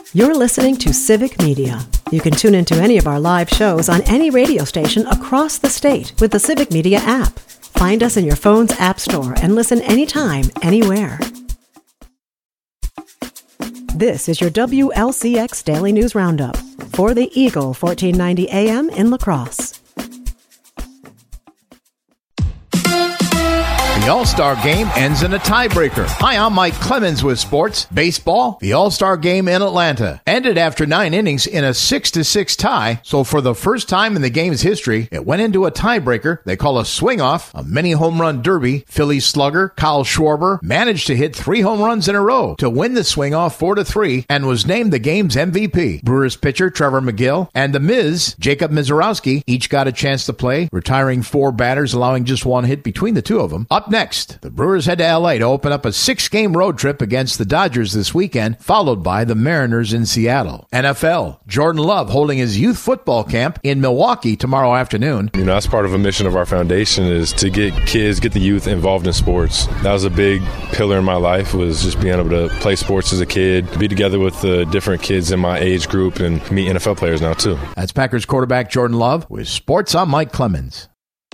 You're listening to Civic Media. You can tune into any of our live shows on any radio station across the state with the Civic Media app. Find us in your phone's app store and listen anytime, anywhere. This is your WLCX Daily News Roundup for the Eagle 1490 AM in La Crosse. The All-Star Game ends in a tiebreaker. Hi, I'm Mike Clemens with sports. Baseball, the All-Star Game in Atlanta ended after 9 innings in a 6-6 tie. So for the first time in the game's history, it went into a tiebreaker they call a swing-off, a mini home run derby. Phillies slugger Kyle Schwarber managed to hit 3 home runs in a row to win the swing-off 4-3 and was named the game's MVP. Brewers pitcher Trevor McGill and the Miz, Jacob Misiorowski, each got a chance to play, retiring 4 batters, allowing just 1 hit between the two of them. Up next, the Brewers head to L.A. to open up a 6-game road trip against the Dodgers this weekend, followed by the Mariners in Seattle. NFL, Jordan Love holding his youth football camp in Milwaukee tomorrow afternoon. That's part of a mission of our foundation is to get the youth involved in sports. That was a big pillar in my life, was just being able to play sports as a kid, be together with the different kids in my age group, and meet NFL players now too. That's Packers quarterback Jordan Love with Sports. I'm Mike Clemens.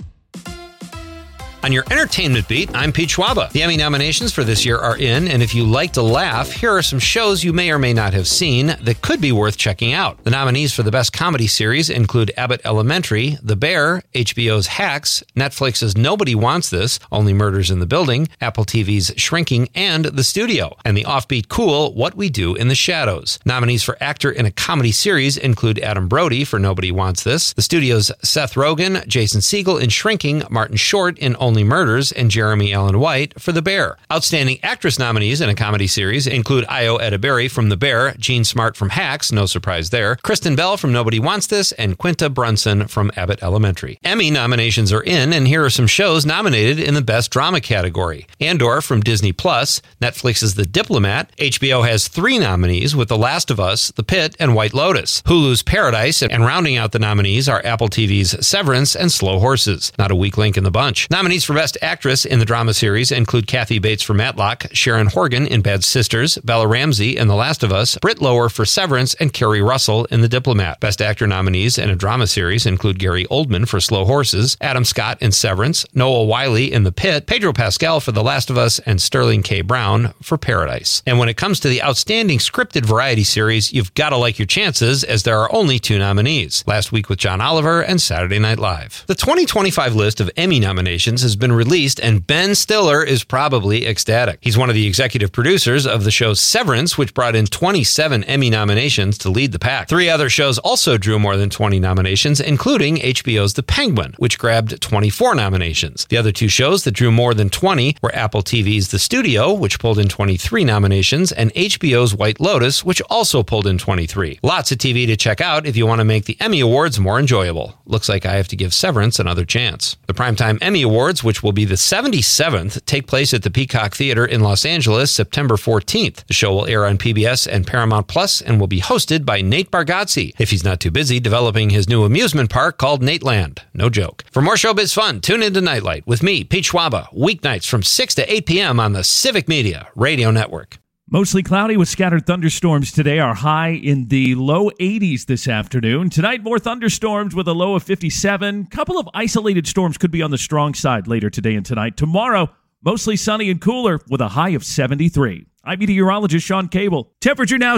On your entertainment beat, I'm Pete Schwaba. The Emmy nominations for this year are in, and if you like to laugh, here are some shows you may or may not have seen that could be worth checking out. The nominees for the Best Comedy Series include Abbott Elementary, The Bear, HBO's Hacks, Netflix's Nobody Wants This, Only Murders in the Building, Apple TV's Shrinking, and The Studio, and the offbeat cool What We Do in the Shadows. Nominees for Actor in a Comedy Series include Adam Brody for Nobody Wants This, The Studio's Seth Rogen, Jason Segel in Shrinking, Martin Short in Only Murders, and Jeremy Allen White for The Bear. Outstanding actress nominees in a comedy series include Io Edeberry from The Bear, Jean Smart from Hacks, no surprise there, Kristen Bell from Nobody Wants This, and Quinta Brunson from Abbott Elementary. Emmy nominations are in, and here are some shows nominated in the Best Drama category. Andor from Disney+, Netflix's The Diplomat. HBO has 3 nominees with The Last of Us, The Pit, and White Lotus. Hulu's Paradise, and rounding out the nominees are Apple TV's Severance and Slow Horses. Not a weak link in the bunch. Nominees for Best Actress in the drama series include Kathy Bates for Matlock, Sharon Horgan in Bad Sisters, Bella Ramsey in The Last of Us, Britt Lower for Severance, and Kerry Russell in The Diplomat. Best Actor nominees in a drama series include Gary Oldman for Slow Horses, Adam Scott in Severance, Noah Wyle in The Pit, Pedro Pascal for The Last of Us, and Sterling K. Brown for Paradise. And when it comes to the Outstanding Scripted Variety Series, you've got to like your chances, as there are only 2 nominees, Last Week with John Oliver and Saturday Night Live. The 2025 list of Emmy nominations has been released, and Ben Stiller is probably ecstatic. He's one of the executive producers of the show Severance, which brought in 27 Emmy nominations to lead the pack. 3 other shows also drew more than 20 nominations, including HBO's The Penguin, which grabbed 24 nominations. The other 2 shows that drew more than 20 were Apple TV's The Studio, which pulled in 23 nominations, and HBO's White Lotus, which also pulled in 23. Lots of TV to check out if you want to make the Emmy Awards more enjoyable. Looks like I have to give Severance another chance. The Primetime Emmy Awards, which will be the 77th, take place at the Peacock Theater in Los Angeles September 14th. The show will air on PBS and Paramount Plus and will be hosted by Nate Bargatze, if he's not too busy developing his new amusement park called Nateland. No joke. For more showbiz fun, tune into Nightlight with me, Pete Schwaba, weeknights from 6 to 8 p.m. on the Civic Media Radio Network. Mostly cloudy with scattered thunderstorms today. Our high in the low 80s this afternoon. Tonight, more thunderstorms with a low of 57. Couple of isolated storms could be on the strong side later today and tonight. Tomorrow, mostly sunny and cooler with a high of 73. I'm meteorologist Sean Cable. Temperature now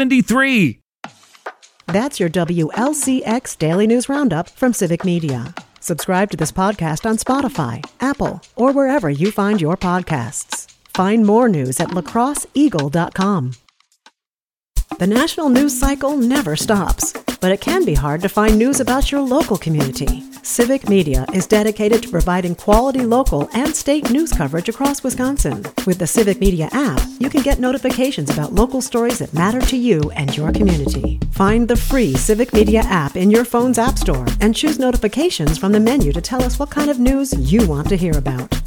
73. That's your WLCX Daily News Roundup from Civic Media. Subscribe to this podcast on Spotify, Apple, or wherever you find your podcasts. Find more news at lacrosseeagle.com. The national news cycle never stops, but it can be hard to find news about your local community. Civic Media is dedicated to providing quality local and state news coverage across Wisconsin. With the Civic Media app, you can get notifications about local stories that matter to you and your community. Find the free Civic Media app in your phone's app store and choose notifications from the menu to tell us what kind of news you want to hear about.